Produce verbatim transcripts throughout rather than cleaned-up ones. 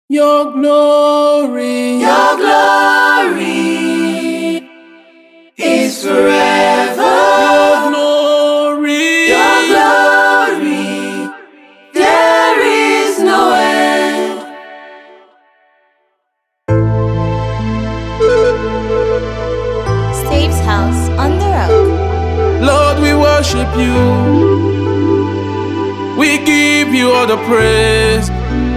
Your glory, your glory is forever. your glory, Your glory, there is no end. Steve's House on the Rock. Lord, we worship you. We give you all the praise.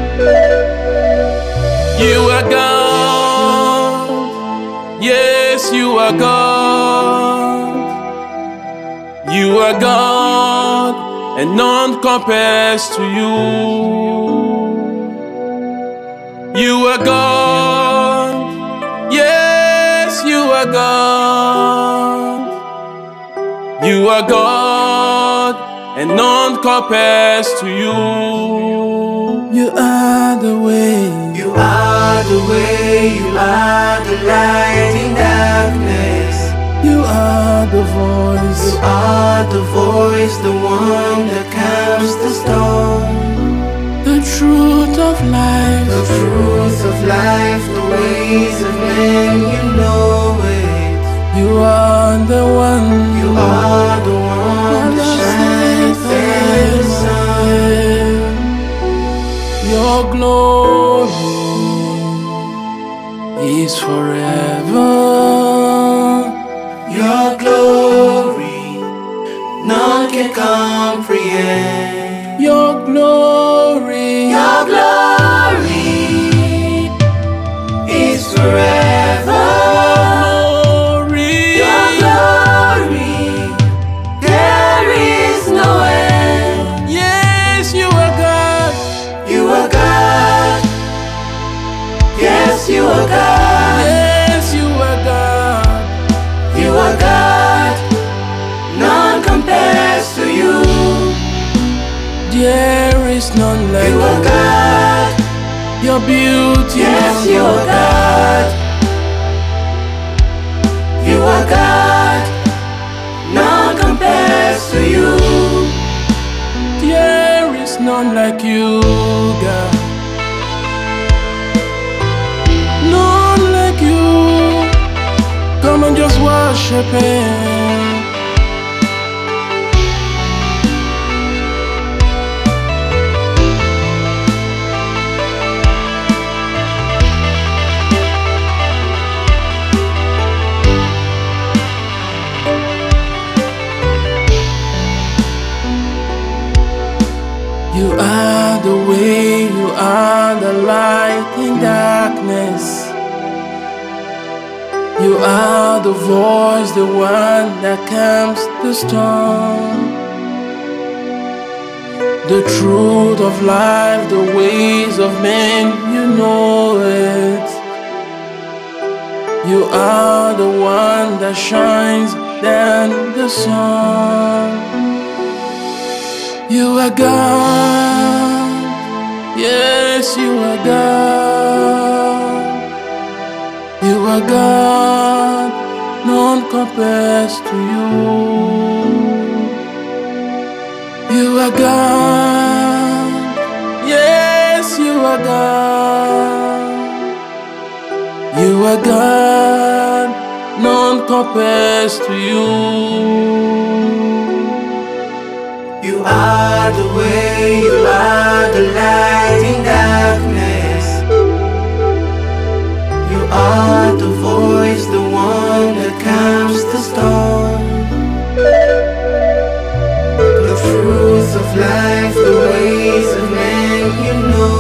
You are God. Yes, you are God. You are God, and none compares to you. You are God. Yes, you are God. You are God, and none compares to you. You are the way. You are the way, you are the light in darkness. You are the voice. You are the voice, the one that calms the storm. The truth of life. The truth of life, the ways of men, you know it. You are the one. You are the one that shines in the sun. Your glory is forever. Your glory, none can comprehend. Your glory, Your glory is forever. glory, Your glory, there is no end. yes, you are God. You are God. Yes, you are God. Yes, you are God. You are God. None compares to you. There is none like You are God. your beauty. Yes, you are God. You are God. None compares to you. There is none like you, God. None like you. Come and just worship Him. You are the way, you are the light in darkness. You are the voice, the one that calms the storm. The truth of life, the ways of men, you know it. You are the one that shines than the sun. You are God, yes, you are God. You are God, none compares to you. You are God, yes, you are God. You are God, none compares to you. You are the way, you are the light in darkness. You are the voice, the one that calms the storm. The truth of life, the ways of men, you know